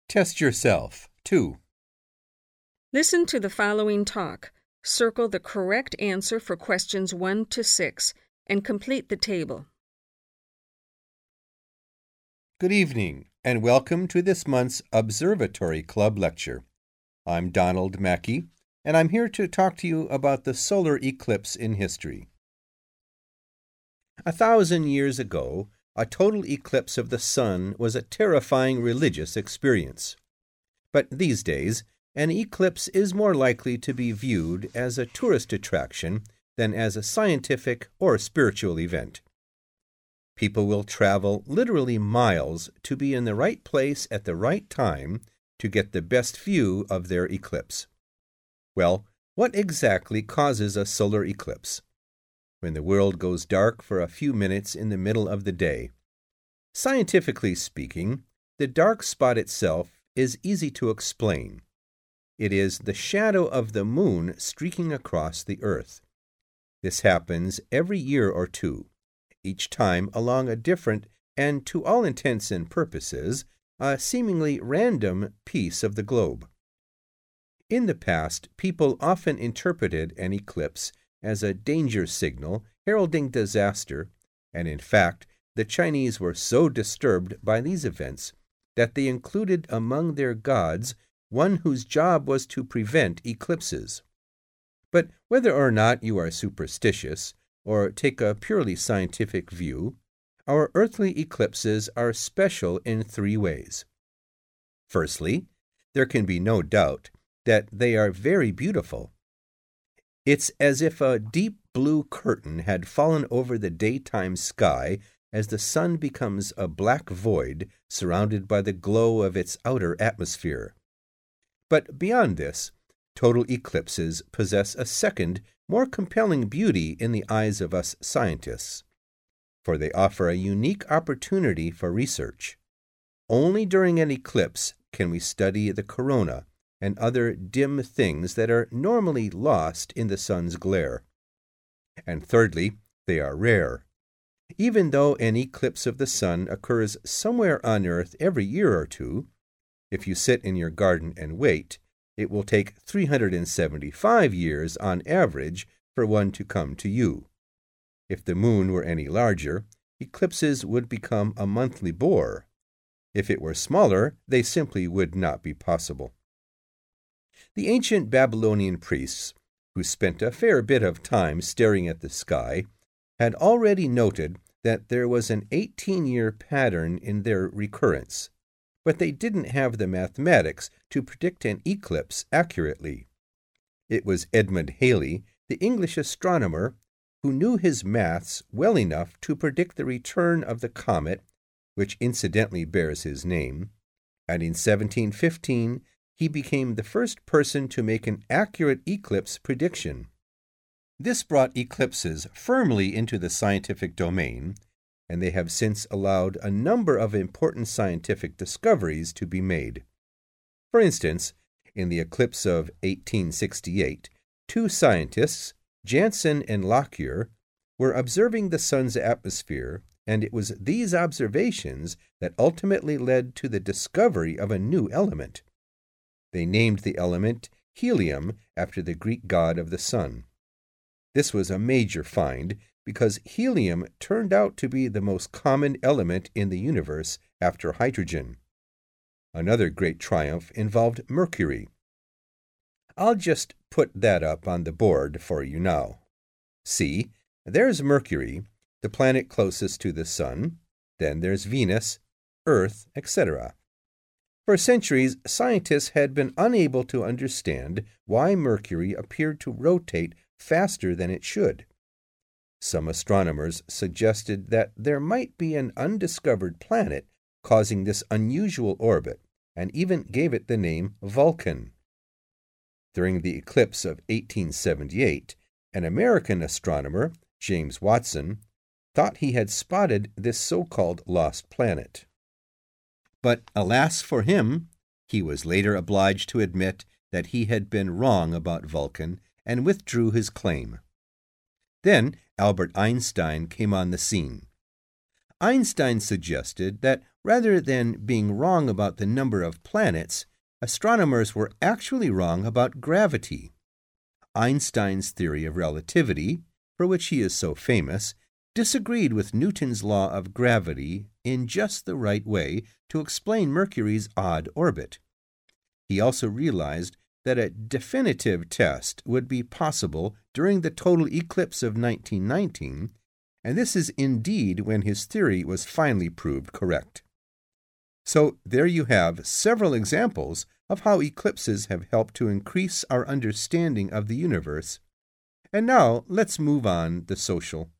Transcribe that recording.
Test yourself. 2. Listen to the following talk. Circle the correct answer for questions 1 to 6 and complete the table. Good evening, and welcome to this month's Observatory Club lecture. I'm Donald Mackey, and I'm here to talk to you about the solar eclipse in history. 1,000 years ago, a total eclipse of the sun was a terrifying religious experience. But these days, an eclipse is more likely to be viewed as a tourist attraction than as a scientific or spiritual event. People will travel literally miles to be in the right place at the right time to get the best view of their eclipse. Well, what exactly causes a solar eclipse? When the world goes dark for a few minutes in the middle of the day. Scientifically speaking, the dark spot itself is easy to explain. It is the shadow of the moon streaking across the earth. This happens every year or two, each time along a different and, to all intents and purposes, a seemingly random piece of the globe. In the past, people often interpreted an eclipse as a danger signal heralding disaster, and in fact, the Chinese were so disturbed by these events that they included among their gods one whose job was to prevent eclipses. But whether or not you are superstitious or take a purely scientific view, our earthly eclipses are special in 3 ways. Firstly, there can be no doubt that they are very beautiful. It's as if a deep blue curtain had fallen over the daytime sky as the sun becomes a black void surrounded by the glow of its outer atmosphere. But beyond this, total eclipses possess a second, more compelling beauty in the eyes of us scientists, for they offer a unique opportunity for research. Only during an eclipse can we study the corona and other dim things that are normally lost in the sun's glare. And thirdly, they are rare. Even though an eclipse of the sun occurs somewhere on Earth every year or two, if you sit in your garden and wait, it will take 375 years on average for one to come to you. If the moon were any larger, eclipses would become a monthly bore. If it were smaller, they simply would not be possible. The ancient Babylonian priests, who spent a fair bit of time staring at the sky, had already noted that there was an 18-year pattern in their recurrence, but they didn't have the mathematics to predict an eclipse accurately. It was Edmund Halley, the English astronomer, who knew his maths well enough to predict the return of the comet, which incidentally bears his name, and in 1715 he became the first person to make an accurate eclipse prediction. This brought eclipses firmly into the scientific domain, and they have since allowed a number of important scientific discoveries to be made. For instance, in the eclipse of 1868, 2 scientists, Janssen and Lockyer, were observing the sun's atmosphere, and it was these observations that ultimately led to the discovery of a new element. They named the element helium after the Greek god of the sun. This was a major find because helium turned out to be the most common element in the universe after hydrogen. Another great triumph involved mercury. I'll just put that up on the board for you now. See, there's Mercury, the planet closest to the sun. Then there's Venus, Earth, etc. For centuries, scientists had been unable to understand why Mercury appeared to rotate faster than it should. Some astronomers suggested that there might be an undiscovered planet causing this unusual orbit, and even gave it the name Vulcan. During the eclipse of 1878, an American astronomer, James Watson, thought he had spotted this so-called lost planet. But alas for him, he was later obliged to admit that he had been wrong about Vulcan and withdrew his claim. Then Albert Einstein came on the scene. Einstein suggested that Rather than being wrong about the number of planets, astronomers were actually wrong about gravity. Einstein's theory of relativity, for which he is so famous, disagreed with Newton's law of gravity in just the right way to explain Mercury's odd orbit. He also realized that a definitive test would be possible during the total eclipse of 1919, and this is indeed when his theory was finally proved correct. So there you have several examples of how eclipses have helped to increase our understanding of the universe. And now let's move on the social.